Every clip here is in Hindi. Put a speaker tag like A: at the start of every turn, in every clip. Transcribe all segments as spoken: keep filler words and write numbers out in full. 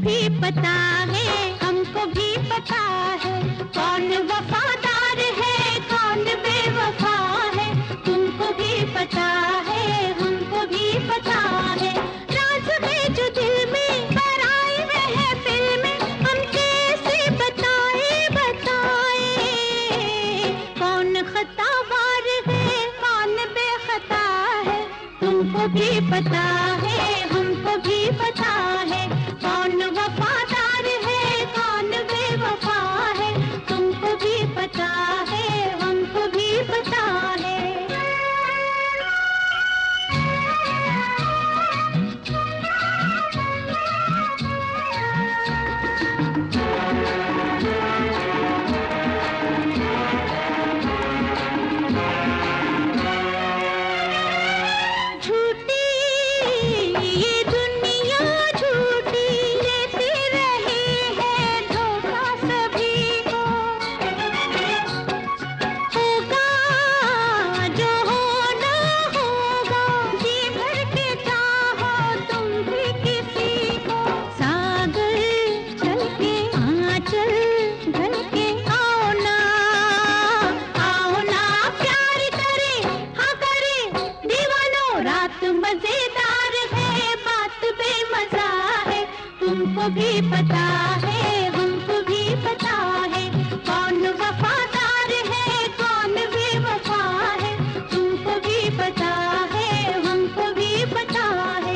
A: भी पता है, हमको भी पता है कौन वफादार है कौन बेवफा है। तुमको भी पता है हमको भी पता है, राज है जो दिल में पराए में है दिल में, हम कैसे बताए बताए कौन खतावार है कौन बेखता है। तुमको भी पता है हमको भी पता है कौन वफादार है कौन बेवफा है। तुमको भी पता है हमको भी पता है। मजेदार है बात बेमजा है। तुमको भी पता है हमको भी पता है कौन वफादार है कौन बेवफा है। तुमको भी पता है हमको भी पता है।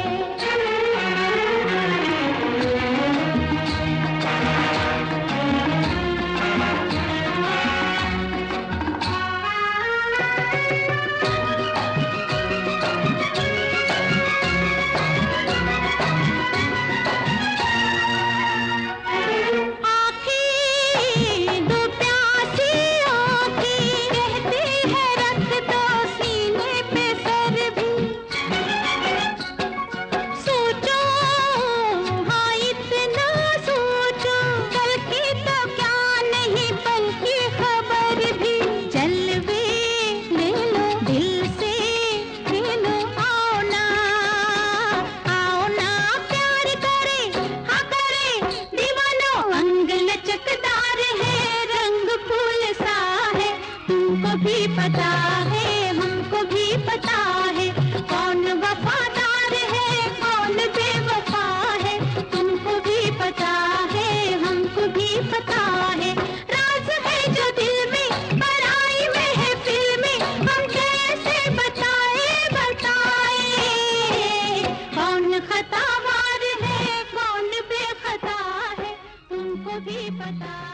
A: भी पता है हमको भी पता है कौन वफादार है कौन बेवफा है। तुमको भी पता है हमको भी पता है, राज है जो दिल में पराई में है दिल में, हम कैसे बताए बताए कौन खतावार है कौन बेखता है। तुमको भी पता